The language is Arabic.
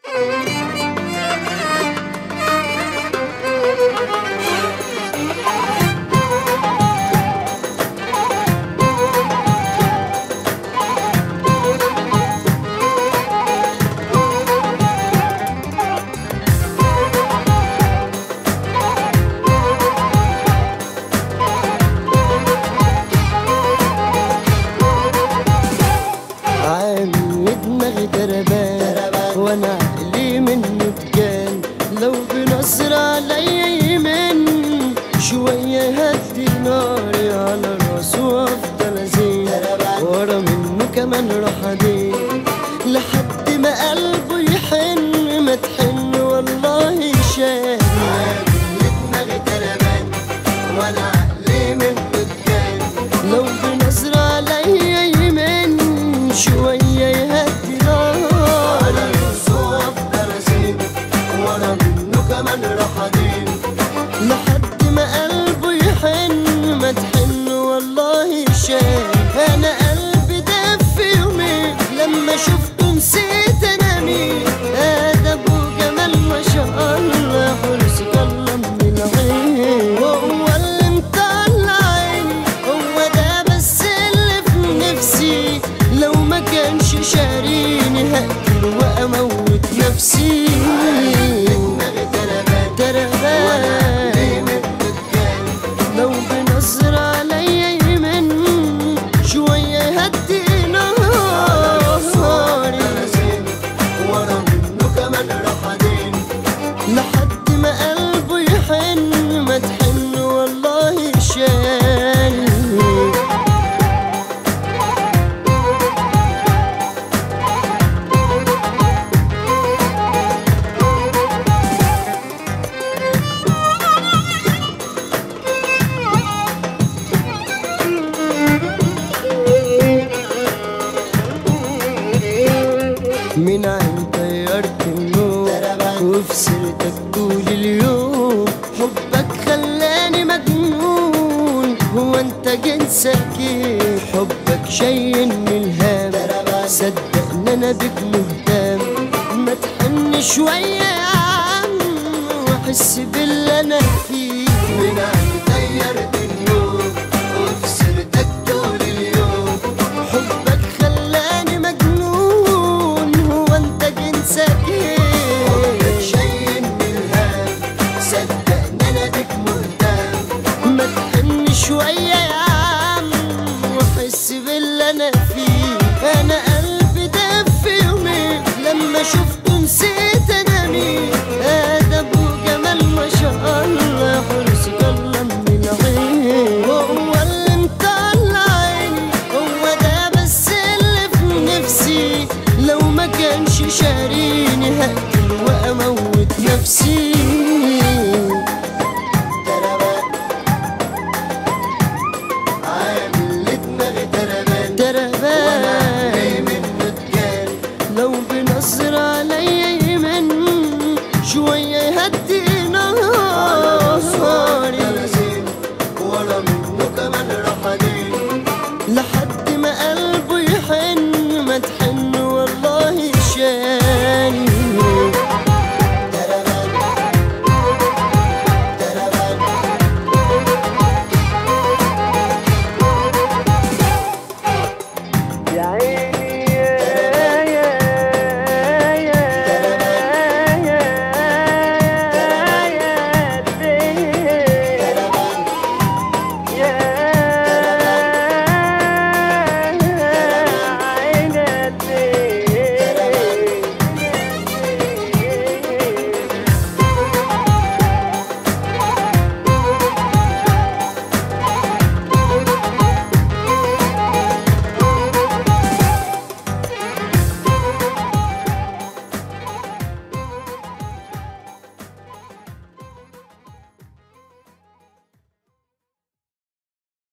وانا عقلي منه اتجان، لو بنصر عليا يمن شوية هدي ناري على راسه وافضل ازين، ورا منه كمان راح ادين لحد ما قلبه يحن، ما تحن والله شان. عقلي دماغي تربان وانا عقلي منه اتجان، لو بنصر عليا يمن شوية يهدي ناري كمان راح ادين لحد ما قلبه يحن، ما تحن والله شايف. انا قلبي داب في يومين لما شفته نسيت انا مين، ادب وجمال ما شاء الله حرصك الله من العين، هو اللي مطلع عيني، هو ده بس اللي في نفسي، لو ما كانش شاريني هقتل واموت نفسي. لو بنصر عليا يمن شوية يهدي ناري، ورا منه كمان راح ادين لحد ما قلبه يحن، ما تحن والله شان. من عين طيرت النوم وفي سيرتك طول اليوم، حبك خلاني مجنون، هو انت جنسك ايه؟ حبك شايلني الهام، صدقني انا بك مهتم، ما تحن شوية يا عم واحس باللي انا فيه. من عين طيرت النوم وفي سيرتك طول اليوم، حبك خلاني مجنون، هو انت جنسك ايه؟ حبك شايلني الهام، صدقني انا بك مهتم، ما تحن شوية يا عم واحس باللي انا فيه. انا قلبي داب في يومين لما شفته نسيت انا مين، ادب وجمال ما شاء الله حرصك الله من العين، هو اللي مطلع عيني، هو ده بس اللي في نفسي، لو ما كانش شاريني هقتل واموت نفسي.